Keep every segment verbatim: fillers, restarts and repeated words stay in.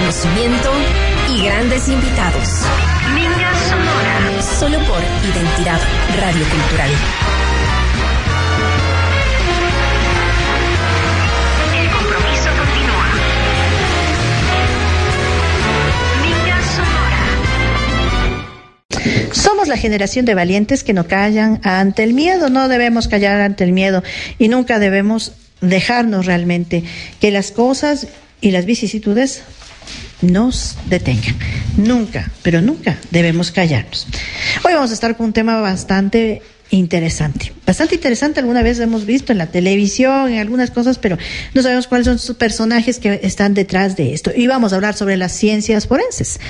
conocimiento y grandes invitados. Minga Sonora. Solo por Identidad Radio Cultural. El compromiso continúa. Minga Sonora. Somos la generación de valientes que no callan ante el miedo. No debemos callar ante el miedo y nunca debemos dejarnos realmente que las cosas y las vicisitudes nos detengan. Nunca, pero nunca debemos callarnos. Hoy vamos a estar con un tema bastante interesante. Bastante interesante, alguna vez hemos visto en la televisión, en algunas cosas, pero no sabemos cuáles son sus personajes que están detrás de esto. Y vamos a hablar sobre las ciencias forenses.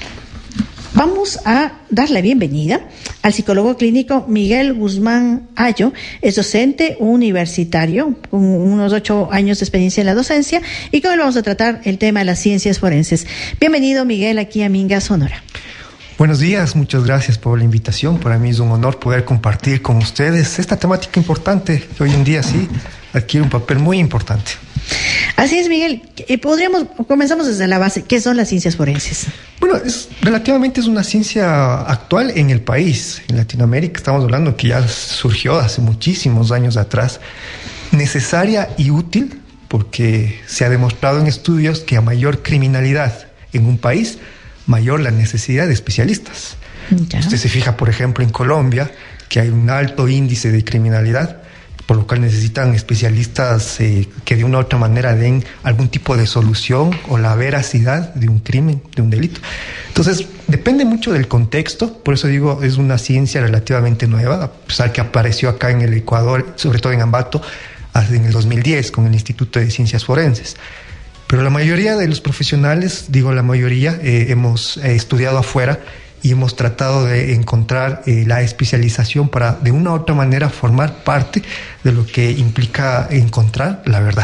Vamos a dar la bienvenida al psicólogo clínico Miguel Guzmán Ayo. Es docente universitario con unos ocho años de experiencia en la docencia y con él vamos a tratar el tema de las ciencias forenses. Bienvenido, Miguel, aquí a Minga Sonora. Buenos días, muchas gracias por la invitación. Para mí es un honor poder compartir con ustedes esta temática importante que hoy en día sí adquiere un papel muy importante. Así es, Miguel. Podríamos, comenzamos desde la base. ¿Qué son las ciencias forenses? Bueno, es, relativamente es una ciencia actual en el país. En Latinoamérica estamos hablando que ya surgió hace muchísimos años atrás. Necesaria y útil porque se ha demostrado en estudios que a mayor criminalidad en un país, mayor la necesidad de especialistas. Ya. Usted se fija, por ejemplo, en Colombia, que hay un alto índice de criminalidad, por lo cual necesitan especialistas eh, que de una u otra manera den algún tipo de solución o la veracidad de un crimen, de un delito. Entonces, depende mucho del contexto, por eso digo, es una ciencia relativamente nueva, a pesar que apareció acá en el Ecuador, sobre todo en Ambato, en el dos mil diez, con el Instituto de Ciencias Forenses. Pero la mayoría de los profesionales, digo la mayoría, eh, hemos eh, estudiado afuera y hemos tratado de encontrar eh, la especialización para de una u otra manera formar parte de lo que implica encontrar la verdad.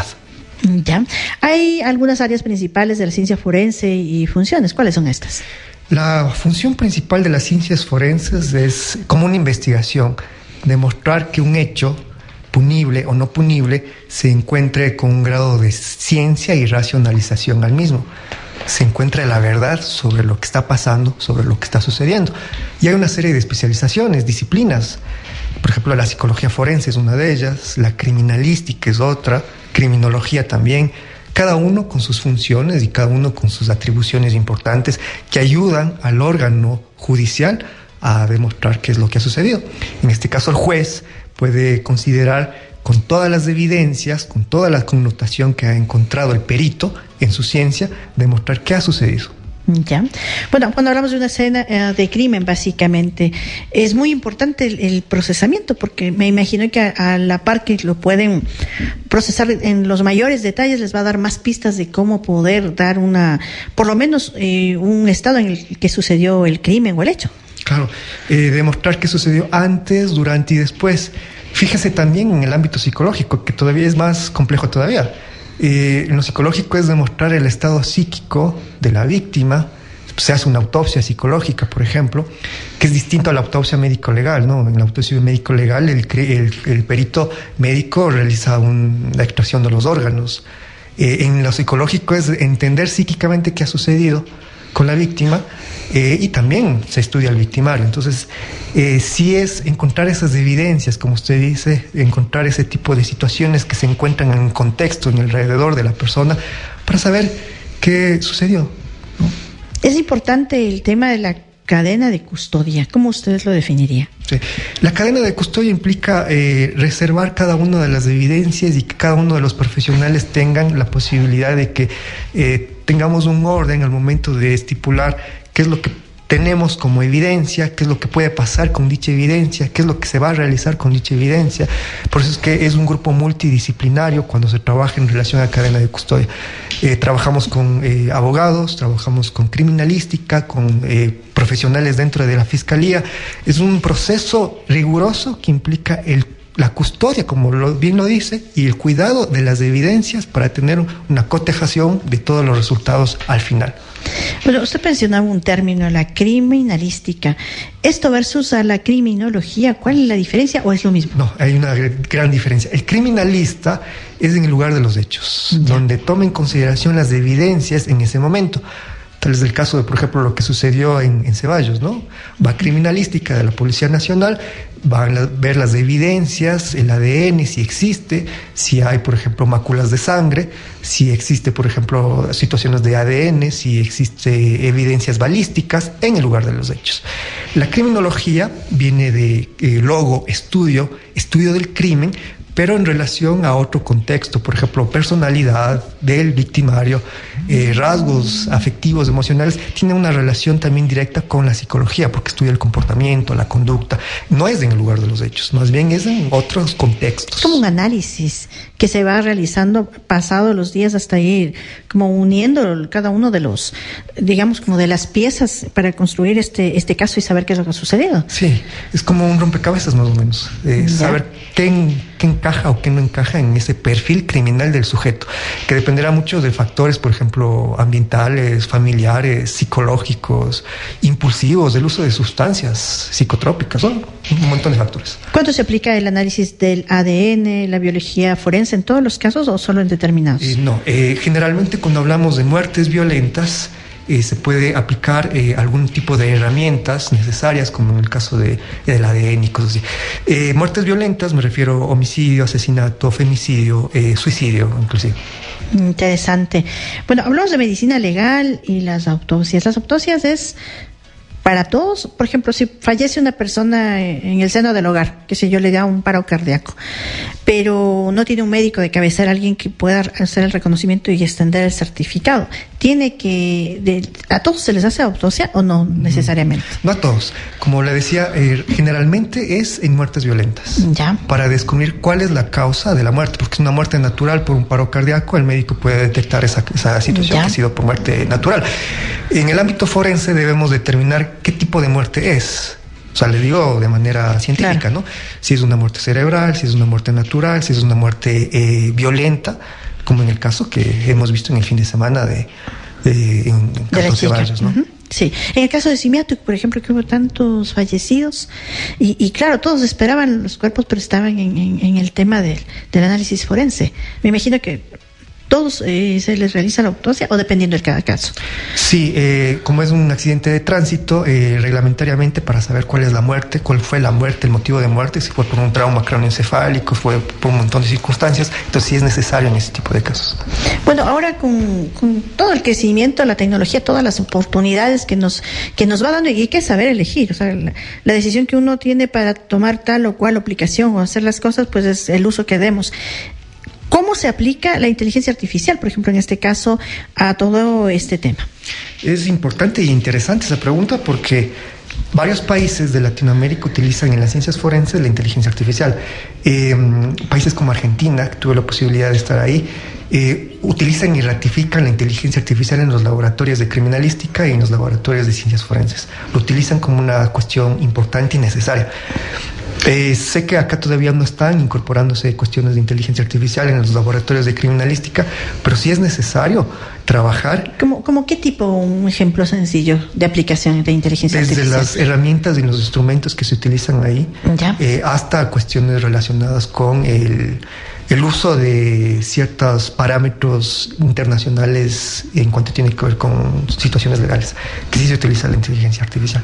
Ya. Hay algunas áreas principales de la ciencia forense y funciones. ¿Cuáles son estas? La función principal de las ciencias forenses es, como una investigación, demostrar que un hecho punible o no punible se encuentre con un grado de ciencia y racionalización al mismo. Se encuentra la verdad sobre lo que está pasando, sobre lo que está sucediendo. Y hay una serie de especializaciones, disciplinas. Por ejemplo, la psicología forense es una de ellas, la criminalística es otra, criminología también. Cada uno con sus funciones y cada uno con sus atribuciones importantes que ayudan al órgano judicial a demostrar qué es lo que ha sucedido. En este caso, el juez puede considerar con todas las evidencias, con toda la connotación que ha encontrado el perito en su ciencia, demostrar qué ha sucedido. Ya. Bueno, cuando hablamos de una escena uh, de crimen, básicamente, es muy importante el, el procesamiento, porque me imagino que a, a la par que lo pueden procesar en los mayores detalles, les va a dar más pistas de cómo poder dar una, por lo menos, eh, un estado en el que sucedió el crimen o el hecho. Claro, eh, demostrar qué sucedió antes, durante y después. Fíjese también en el ámbito psicológico, que todavía es más complejo todavía. Eh, en lo psicológico es demostrar el estado psíquico de la víctima. Se hace una autopsia psicológica, por ejemplo, que es distinto a la autopsia médico-legal, ¿no? En la autopsia médico-legal el, el, el perito médico realiza un, la extracción de los órganos. Eh, en lo psicológico es entender psíquicamente qué ha sucedido con la víctima eh, y también se estudia al victimario. Entonces, eh, sí es encontrar esas evidencias, como usted dice, encontrar ese tipo de situaciones que se encuentran en el contexto, en el alrededor de la persona, para saber qué sucedió, ¿no? Es importante el tema de la cadena de custodia. ¿Cómo ustedes lo definirían? Sí. La cadena de custodia implica eh, reservar cada una de las evidencias y que cada uno de los profesionales tengan la posibilidad de que eh, tengamos un orden al momento de estipular qué es lo que tenemos como evidencia, qué es lo que puede pasar con dicha evidencia, qué es lo que se va a realizar con dicha evidencia. Por eso es que es un grupo multidisciplinario cuando se trabaja en relación a cadena de custodia. Eh, trabajamos con eh, abogados, trabajamos con criminalística, con eh, profesionales dentro de la fiscalía. Es un proceso riguroso que implica el la custodia, como lo, bien lo dice, y el cuidado de las evidencias para tener una cotejación de todos los resultados al final. Bueno, usted mencionaba un término, la criminalística. ¿Esto versus a la criminología, cuál es la diferencia o es lo mismo? No, hay una gran diferencia. El criminalista es en el lugar de los hechos, ya, donde toma en consideración las evidencias en ese momento. Tal es el caso de, por ejemplo, lo que sucedió en, en Ceballos, ¿no? Va a criminalística de la Policía Nacional, van a ver las evidencias, el A D N, si existe, si hay, por ejemplo, máculas de sangre, si existe, por ejemplo, situaciones de A D N, si existe evidencias balísticas en el lugar de los hechos. La criminología viene de eh, logo, estudio, estudio del crimen, pero en relación a otro contexto, por ejemplo, personalidad del victimario, eh, rasgos afectivos, emocionales, tiene una relación también directa con la psicología, porque estudia el comportamiento, la conducta. No es en el lugar de los hechos, más bien es en otros contextos. Es como un análisis que se va realizando pasado los días hasta ir como uniendo cada uno de los, digamos, como de las piezas para construir este, este caso y saber qué es lo que ha sucedido. Sí, es como un rompecabezas más o menos, eh, saber qué, en, qué encaja o qué no encaja en ese perfil criminal del sujeto, que dependerá mucho de factores, por ejemplo, ambientales, familiares, psicológicos, impulsivos, del uso de sustancias psicotrópicas, son un montón de factores. ¿Cuánto se aplica el análisis del A D N, la biología forense en todos los casos o solo en determinados? Eh, no, eh, generalmente cuando hablamos de muertes violentas, Eh, se puede aplicar eh, algún tipo de herramientas necesarias, como en el caso de, del A D N y cosas así. Eh, muertes violentas, me refiero a homicidio, asesinato, femicidio, eh, suicidio, inclusive. Interesante. Bueno, hablamos de medicina legal y las autopsias. Las autopsias es para todos. Por ejemplo, si fallece una persona en el seno del hogar, que sé yo, le da un paro cardíaco, pero no tiene un médico de cabecera, alguien que pueda hacer el reconocimiento y extender el certificado, ¿tiene que, de, a todos se les hace autopsia o no necesariamente? No a todos. Como le decía, eh, generalmente es en muertes violentas. Ya. Para descubrir cuál es la causa de la muerte, porque es una muerte natural por un paro cardíaco, el médico puede detectar esa, esa situación, ya, que ha sido por muerte natural. En el ámbito forense debemos determinar qué tipo de muerte es. O sea, le digo de manera científica, claro, ¿no? Si es una muerte cerebral, si es una muerte natural, si es una muerte eh, violenta, como en el caso que hemos visto en el fin de semana de, de en, en Carlos Ceballos, ¿no? Uh-huh. Sí, en el caso de Simiato, por ejemplo, que hubo tantos fallecidos y, y claro, todos esperaban los cuerpos, pero estaban en, en, en el tema del, del análisis forense. Me imagino que todos eh, se les realiza la autopsia o dependiendo de cada caso. Sí, eh, como es un accidente de tránsito, eh, reglamentariamente para saber cuál es la muerte, cuál fue la muerte, el motivo de muerte, si fue por un trauma craneoencefálico, fue por un montón de circunstancias, entonces sí es necesario en ese tipo de casos. Bueno, ahora con, con todo el crecimiento, la tecnología, todas las oportunidades que nos que nos va dando, y hay que saber elegir, o sea, la, la decisión que uno tiene para tomar tal o cual aplicación o hacer las cosas, pues es el uso que demos. ¿Cómo se aplica la inteligencia artificial, por ejemplo, en este caso, a todo este tema? Es importante y interesante esa pregunta porque varios países de Latinoamérica utilizan en las ciencias forenses la inteligencia artificial. Eh, países como Argentina, que tuve la posibilidad de estar ahí, eh, utilizan y ratifican la inteligencia artificial en los laboratorios de criminalística y en los laboratorios de ciencias forenses. Lo utilizan como una cuestión importante y necesaria. Eh, sé que acá todavía no están incorporándose cuestiones de inteligencia artificial en los laboratorios de criminalística, pero sí es necesario trabajar. ¿Cómo, cómo qué tipo, un ejemplo sencillo de aplicación de inteligencia desde artificial? Desde las herramientas y los instrumentos que se utilizan ahí, eh, hasta cuestiones relacionadas con el, el uso de ciertos parámetros internacionales en cuanto tiene que ver con situaciones legales, que sí se utiliza la inteligencia artificial.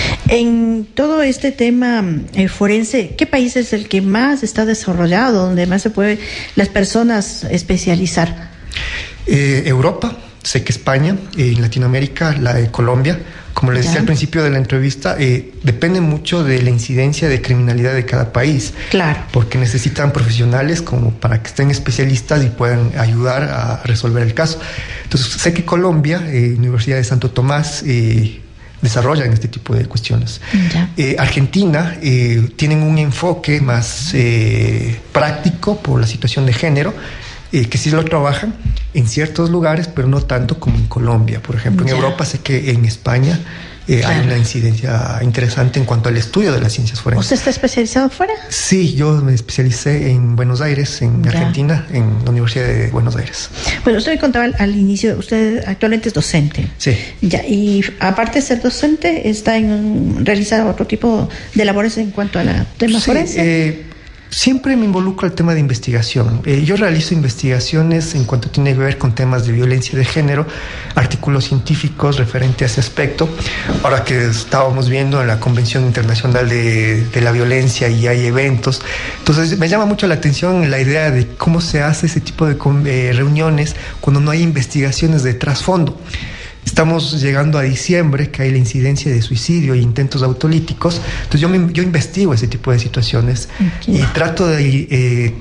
En todo este tema eh, forense, ¿qué país es el que más está desarrollado, donde más se puede las personas especializar? Eh, Europa, sé que España, eh, en Latinoamérica, la de Colombia. Como les decía al principio de la entrevista, eh, depende mucho de la incidencia de criminalidad de cada país. Claro. Porque necesitan profesionales como para que estén especialistas y puedan ayudar a resolver el caso. Entonces, sé que Colombia, eh, Universidad de Santo Tomás, eh, desarrollan este tipo de cuestiones. Eh, Argentina eh, tienen un enfoque más eh, práctico por la situación de género, eh, que sí lo trabajan en ciertos lugares, pero no tanto como en Colombia. Por ejemplo, en ya. Europa sé que en España eh, Claro. hay una incidencia interesante en cuanto al estudio de las ciencias forenses. ¿Usted está especializado fuera? Sí, yo me especialicé en Buenos Aires, en Ya. Argentina, en la Universidad de Buenos Aires. Bueno, usted me contaba al, al inicio, usted actualmente es docente. Sí. Ya, y aparte de ser docente, está en realizar otro tipo de labores en cuanto a la tema Sí, forense. eh, siempre me involucro al tema de investigación. Eh, yo realizo investigaciones en cuanto tiene que ver con temas de violencia de género, artículos científicos referente a ese aspecto. Ahora que estábamos viendo en la Convención Internacional de, de la Violencia y hay eventos, entonces me llama mucho la atención la idea de cómo se hace ese tipo de con- eh, reuniones cuando no hay investigaciones de trasfondo. Estamos llegando a diciembre, que hay la incidencia de suicidio e intentos autolíticos. Entonces yo, me, yo investigo ese tipo de situaciones Okay. y trato de eh,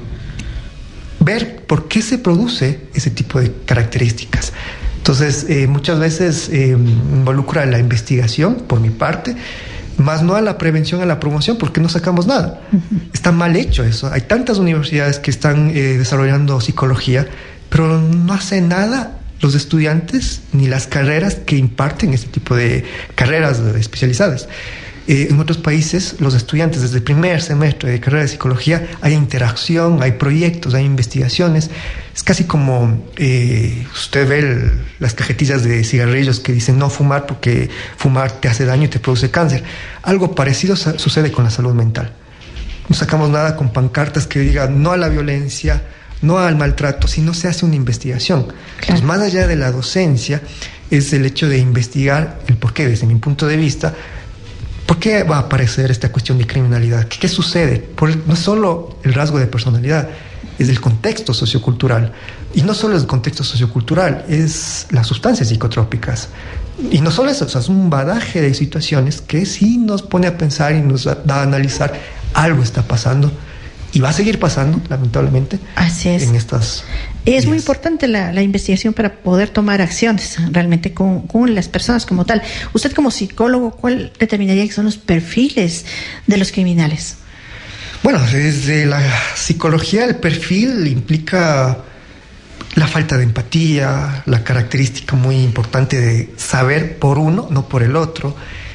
ver por qué se produce ese tipo de características. Entonces eh, muchas veces eh, involucra la investigación por mi parte, más no a la prevención, a la promoción, porque no sacamos nada. Uh-huh. Está mal hecho eso. Hay tantas universidades que están eh, desarrollando psicología, pero no hace nada los estudiantes ni las carreras que imparten este tipo de carreras especializadas. Eh, en otros países, los estudiantes desde el primer semestre de carrera de psicología hay interacción, hay proyectos, hay investigaciones. Es casi como eh, usted ve el, las cajetillas de cigarrillos que dicen no fumar porque fumar te hace daño y te produce cáncer. Algo parecido sa- sucede con la salud mental. No sacamos nada con pancartas que digan no a la violencia, no al maltrato, si no se hace una investigación. Claro. Entonces, más allá de la docencia, es el hecho de investigar el por qué, desde mi punto de vista, por qué va a aparecer esta cuestión de criminalidad, qué, qué sucede. Por el, no solo el rasgo de personalidad, es el contexto sociocultural. Y no solo el contexto sociocultural, es las sustancias psicotrópicas. Y no solo eso, o sea, es un badaje de situaciones que sí nos pone a pensar y nos da a analizar algo está pasando. Y va a seguir pasando, lamentablemente. Así es. En estas es días. muy importante la, la investigación para poder tomar acciones realmente con, con las personas como tal. Usted como psicólogo, ¿cuál determinaría que son los perfiles de los criminales? Bueno, desde la psicología el perfil implica la falta de empatía, la característica muy importante de saber por uno, no por el otro,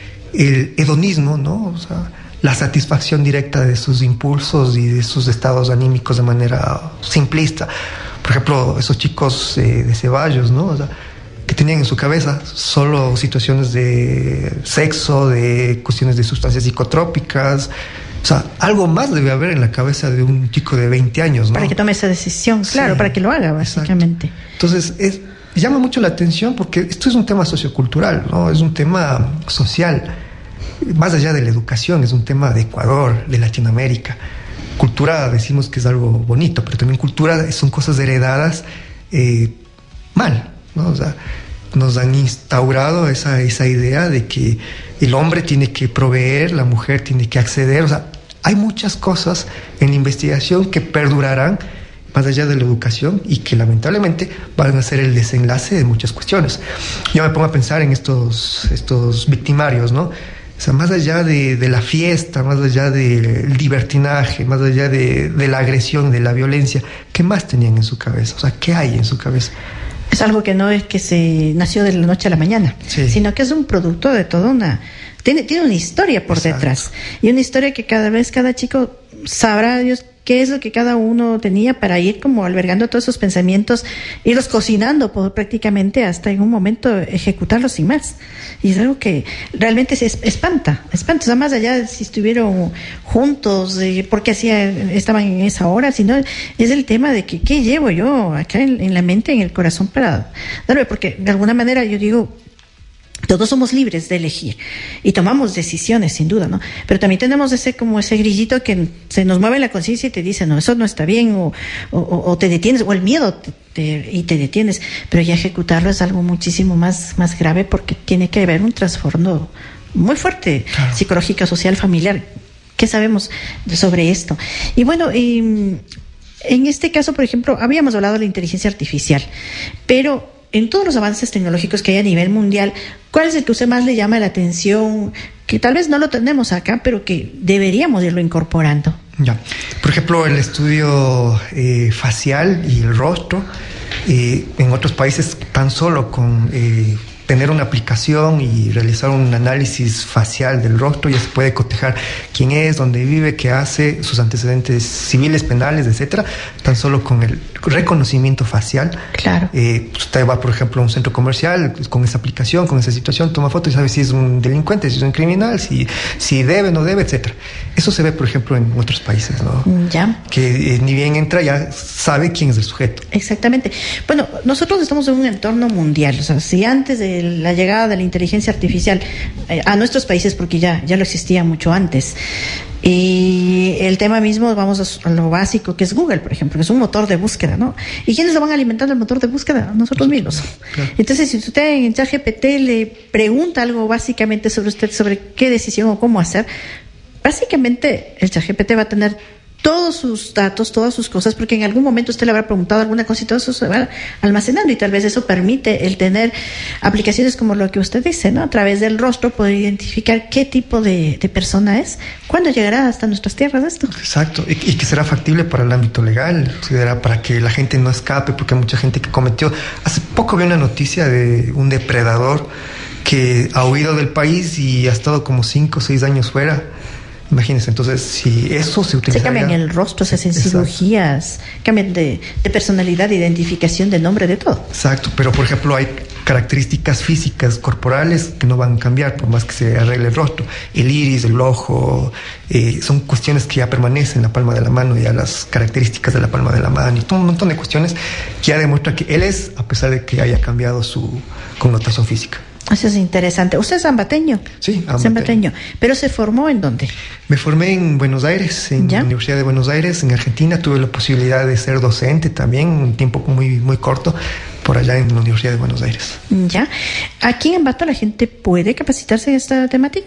el hedonismo, ¿no? O sea, la satisfacción directa de sus impulsos y de sus estados anímicos de manera simplista. Por ejemplo, esos chicos eh, de Ceballos, ¿no? O sea, que tenían en su cabeza solo situaciones de sexo, de cuestiones de sustancias psicotrópicas. O sea, algo más debe haber en la cabeza de un chico de veinte años, ¿no? Para que tome esa decisión, claro, Sí, para que lo haga, básicamente. Exacto. Entonces, es, llama mucho la atención porque esto es un tema sociocultural, ¿no? Es un tema social. Más allá de la educación, es un tema de Ecuador, de Latinoamérica. Cultura, decimos que es algo bonito, pero también cultura son cosas heredadas eh, mal, ¿no? O sea, nos han instaurado esa, esa idea de que el hombre tiene que proveer, la mujer tiene que acceder. O sea, hay muchas cosas en la investigación que perdurarán más allá de la educación y que lamentablemente van a ser el desenlace de muchas cuestiones. Yo me pongo a pensar en estos, estos victimarios, ¿no? O sea, más allá de, de la fiesta, más allá del libertinaje, más allá de, de la agresión, de la violencia, ¿qué más tenían en su cabeza? O sea, ¿qué hay en su cabeza? Es algo que no es que se nació de la noche a la mañana, Sí. sino que es un producto de toda una... Tiene, tiene una historia por Exacto. detrás. Y una historia que cada vez cada chico sabrá Dios qué es lo que cada uno tenía para ir como albergando todos esos pensamientos, irlos cocinando por, prácticamente hasta en un momento ejecutarlos sin más. Y es algo que realmente se es- espanta, espanta. O sea, más allá de si estuvieron juntos, eh, porque hacía, estaban en esa hora, sino es el tema de que qué llevo yo acá en, en la mente, en el corazón para darme, porque de alguna manera yo digo, todos somos libres de elegir y tomamos decisiones sin duda, ¿no? Pero también tenemos ese como ese grillito que se nos mueve la conciencia y te dice, no, eso no está bien, o, o, o te detienes, o el miedo te, te, y te detienes, pero ya ejecutarlo es algo muchísimo más, más grave porque tiene que haber un trasfondo muy fuerte, Claro. psicológico, social, familiar. ¿Qué sabemos sobre esto? Y bueno, eh, en este caso, por ejemplo, habíamos hablado de la inteligencia artificial, pero en todos los avances tecnológicos que hay a nivel mundial, ¿cuál es el que a usted más le llama la atención? Que tal vez no lo tenemos acá, pero que deberíamos irlo incorporando. Ya. Por ejemplo, el estudio eh, facial y el rostro, eh, en otros países tan solo con eh, tener una aplicación y realizar un análisis facial del rostro, ya se puede cotejar quién es, dónde vive, qué hace, sus antecedentes civiles, penales, etcétera, tan solo con el reconocimiento facial. Claro. Eh, usted va, por ejemplo, a un centro comercial con esa aplicación, con esa situación, toma foto y sabe si es un delincuente, si es un criminal, si, si debe, no debe, etcétera. Eso se ve, por ejemplo, en otros países, ¿no? Ya. Que eh, ni bien entra, ya sabe quién es el sujeto. Exactamente. Bueno, nosotros estamos en un entorno mundial. O sea, si antes de la llegada de la inteligencia artificial eh, a nuestros países, porque ya, ya lo existía mucho antes, y el tema mismo, vamos a lo básico que es Google, por ejemplo, que es un motor de búsqueda, ¿no? ¿Y quiénes lo van alimentando el motor de búsqueda? Nosotros mismos. Claro. Entonces, si usted en ChatGPT le pregunta algo básicamente sobre usted, sobre qué decisión o cómo hacer, básicamente el ChatGPT va a tener todos sus datos, todas sus cosas, porque en algún momento usted le habrá preguntado alguna cosa y todo eso se va almacenando, y tal vez eso permite el tener aplicaciones como lo que usted dice, ¿no? A través del rostro poder identificar qué tipo de, de persona es, cuándo llegará hasta nuestras tierras esto. Exacto, y, y que será factible para el ámbito legal, será para que la gente no escape, porque hay mucha gente que cometió. Hace poco vi una noticia de un depredador que ha huido del país y ha estado como cinco o seis años fuera. Imagínense, entonces, si eso se utiliza. Se cambian el rostro, se hacen Exacto. cirugías, cambian de, de personalidad, de identificación, de nombre, de todo. Exacto, pero por ejemplo hay características físicas corporales que no van a cambiar por más que se arregle el rostro. El iris, el ojo, eh, son cuestiones que ya permanecen en la palma de la mano, ya las características de la palma de la mano, y todo un montón de cuestiones que ya demuestra que él es, a pesar de que haya cambiado su connotación física. Eso es interesante. ¿Usted es ambateño? Sí, ambateño. Zambateño. ¿Pero se formó en dónde? Me formé en Buenos Aires, en ¿Ya? la Universidad de Buenos Aires, en Argentina. Tuve la posibilidad de ser docente también, un tiempo muy, muy corto, por allá en la Universidad de Buenos Aires. ¿Ya? ¿Aquí en Ambato la gente puede capacitarse en esta temática?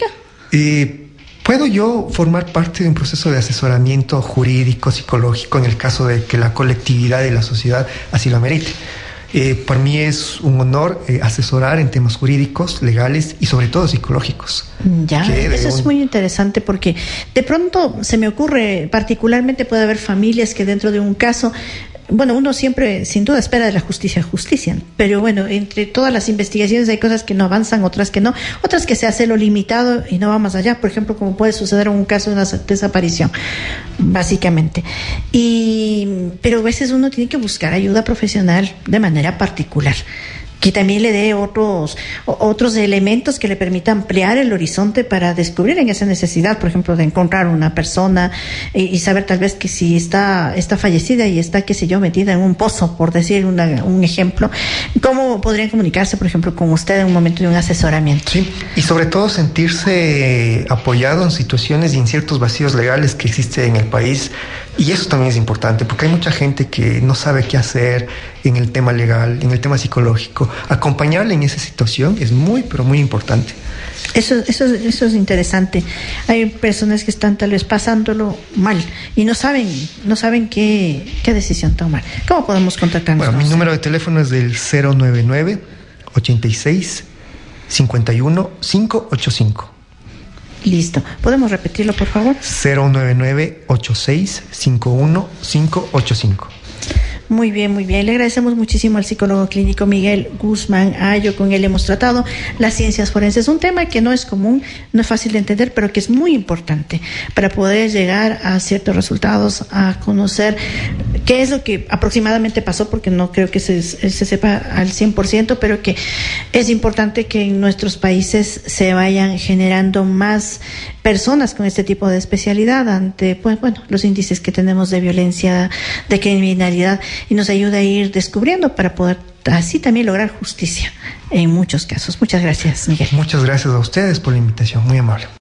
Eh, ¿Puedo yo formar parte de un proceso de asesoramiento jurídico, psicológico, en el caso de que la colectividad y la sociedad así lo amerite? Eh, para mí es un honor eh, asesorar en temas jurídicos, legales y sobre todo psicológicos. Ya, eso es muy interesante, porque de pronto se me ocurre, particularmente puede haber familias que dentro de un caso, bueno, uno siempre sin duda espera de la justicia justicia, pero bueno, entre todas las investigaciones hay cosas que no avanzan, otras que no, otras que se hace lo limitado y no va más allá, por ejemplo, como puede suceder en un caso de una desaparición, básicamente. Y pero a veces uno tiene que buscar ayuda profesional de manera particular, que también le dé otros otros elementos que le permitan ampliar el horizonte para descubrir en esa necesidad, por ejemplo, de encontrar una persona y, y saber tal vez que si está está fallecida y está, qué sé yo, metida en un pozo, por decir una, un ejemplo, ¿cómo podrían comunicarse, por ejemplo, con usted en un momento de un asesoramiento? Sí, y sobre todo sentirse apoyado en situaciones y en ciertos vacíos legales que existen en el país. Y eso también es importante, porque hay mucha gente que no sabe qué hacer en el tema legal, en el tema psicológico. Acompañarle en esa situación es muy, pero muy importante. Eso, eso, eso es interesante. Hay personas que están tal vez pasándolo mal y no saben, no saben qué, qué decisión tomar. ¿Cómo podemos contactarnos? Bueno, mi número de teléfono es del cero nueve nueve, ochenta y seis, cincuenta y uno, quinientos ochenta y cinco. Listo. ¿Podemos repetirlo, por favor? cero nueve nueve, ochenta y seis, cincuenta y uno, quinientos ochenta y cinco. Muy bien, muy bien. Le agradecemos muchísimo al psicólogo clínico Miguel Guzmán Ayo. Con él hemos tratado las ciencias forenses, un tema que no es común, no es fácil de entender, pero que es muy importante para poder llegar a ciertos resultados, a conocer qué es lo que aproximadamente pasó, porque no creo que se, se sepa al cien por ciento, pero que es importante que en nuestros países se vayan generando más personas con este tipo de especialidad ante, pues bueno, los índices que tenemos de violencia, de criminalidad, y nos ayuda a ir descubriendo para poder así también lograr justicia en muchos casos. Muchas gracias, Miguel. Muchas gracias a ustedes por la invitación, muy amable.